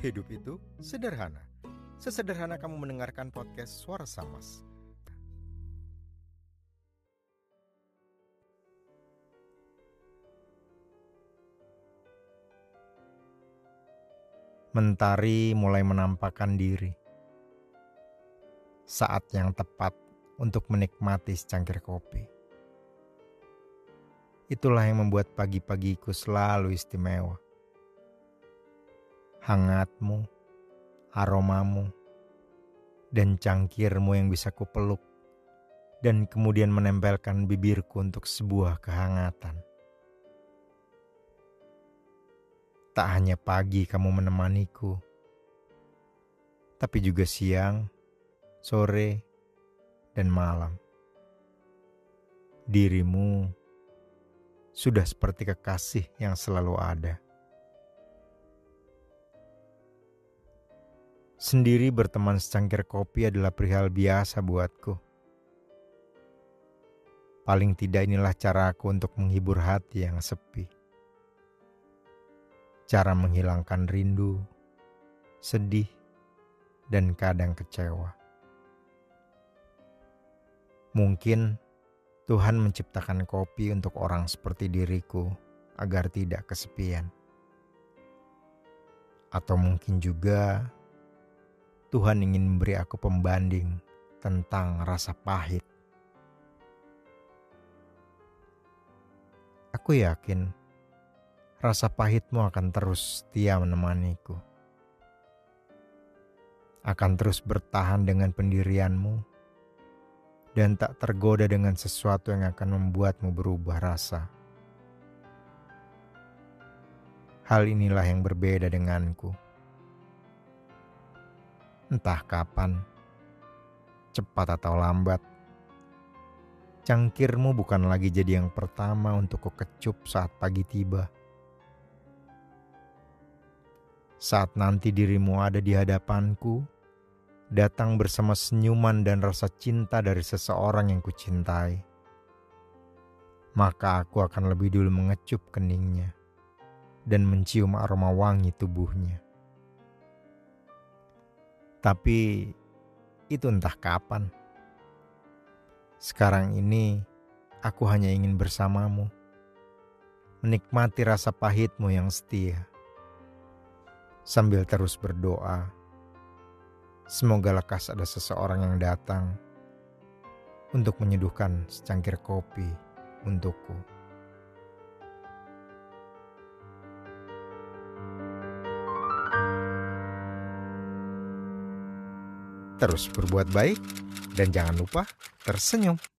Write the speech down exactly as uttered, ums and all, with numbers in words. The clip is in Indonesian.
Hidup itu sederhana. Sesederhana kamu mendengarkan podcast Suara Samas. Mentari mulai menampakkan diri. Saat yang tepat untuk menikmati secangkir kopi. Itulah yang membuat pagi-pagiku selalu istimewa. Hangatmu, aromamu, dan cangkirmu yang bisa kupeluk dan kemudian menempelkan bibirku untuk sebuah kehangatan. Tak hanya pagi kamu menemaniku, tapi juga siang, sore, dan malam. Dirimu sudah seperti kekasih yang selalu ada. Sendiri berteman secangkir kopi adalah perihal biasa buatku. Paling tidak inilah caraku untuk menghibur hati yang sepi. Cara menghilangkan rindu, sedih, dan kadang kecewa. Mungkin Tuhan menciptakan kopi untuk orang seperti diriku agar tidak kesepian. Atau mungkin juga Tuhan ingin memberi aku pembanding tentang rasa pahit. Aku yakin rasa pahitmu akan terus setia menemaniku. Akan terus bertahan dengan pendirianmu dan tak tergoda dengan sesuatu yang akan membuatmu berubah rasa. Hal inilah yang berbeda denganku. Entah kapan, cepat atau lambat, cangkirmu bukan lagi jadi yang pertama untuk kukecup saat pagi tiba. Saat nanti dirimu ada di hadapanku, datang bersama senyuman dan rasa cinta dari seseorang yang kucintai, maka aku akan lebih dulu mengecup keningnya dan mencium aroma wangi tubuhnya. Tapi itu entah kapan. Sekarang ini aku hanya ingin bersamamu, menikmati rasa pahitmu yang setia, sambil terus berdoa. Semoga lekas ada seseorang yang datang untuk menyeduhkan secangkir kopi untukku. Terus berbuat baik dan jangan lupa tersenyum.